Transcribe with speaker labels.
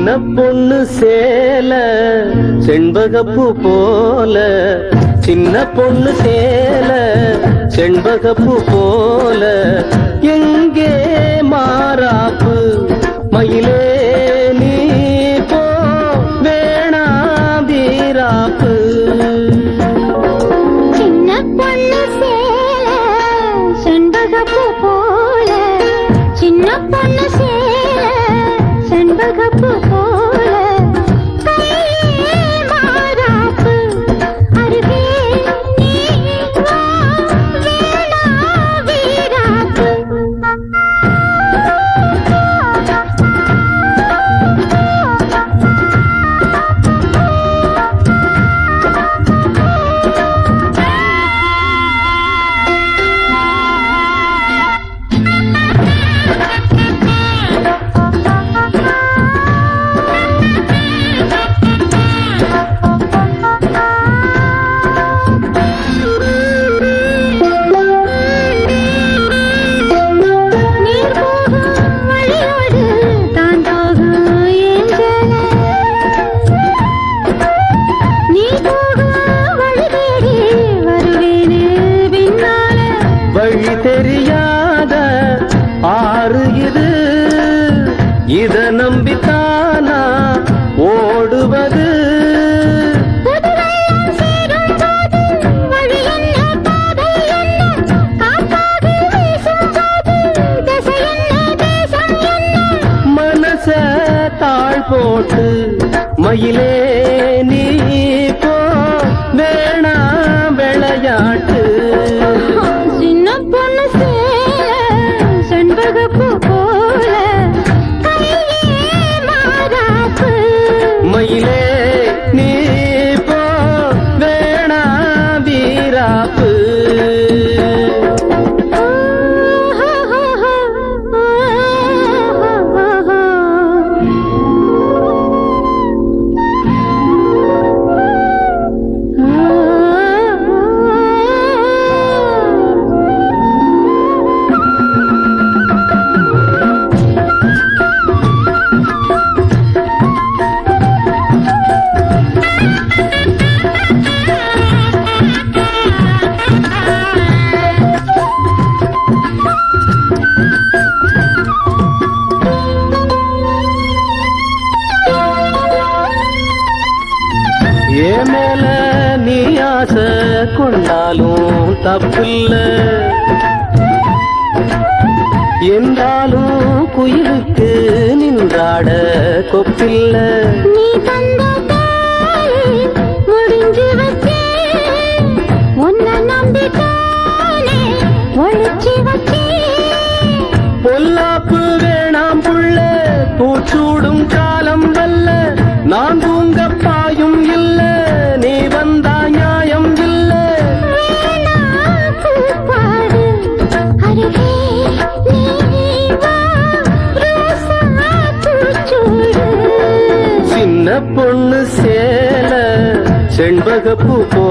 Speaker 1: பொண்ணு சேல செண்பகப்பூ போல, சின்ன பொண்ணு சேல செண்பகப்பூ போல, எங்கே மாறாப்பு மயிலே நீ போ வேணா வீராப்பு.
Speaker 2: சின்ன பொண்ணு சேல செண்பகப்பூ போல, சின்ன பொண்ணு சேல செண்பகப்பூ போல, கையே மாறாப்பு அருகே நீ வா வேணா வீராப்பு.
Speaker 1: வழி தெரியாத ஆறு இது, இத நம்பித்தானா ஓடுவது. மனச தாழ் போட்டு மயிலே நீ போ வேணா விளையாட்டு.
Speaker 2: சின்ன பொண்ணு சேல செண்பகப்பூ போல, கையே மாறாப்பு
Speaker 1: மயிலே நீ போ வேணா வீராப்பு. ஏன் மேல நீ ஆசை கொண்டாலும் தப்பில்ல, என்றாலும் குயிலுக்கு நின்றாட கொப்பில்ல.
Speaker 2: நீ தந்த தாலி முடிஞ்சு வச்சே, உன்னை நம்பித்தானே ஒழிச்சு வச்சே.
Speaker 1: பொல்லாப்பு வேணாம் புள்ள, பூச்சூடும் காலம் வல்ல, நான் தூங்க பாயும் இல்ல, நீ வந்தா நியாயம் இல்ல.
Speaker 2: பூப்பாடு அருகே நீ வா ரோசா பூச்சூடு.
Speaker 1: சின்ன பொண்ணு சேல செண்பகப்பூ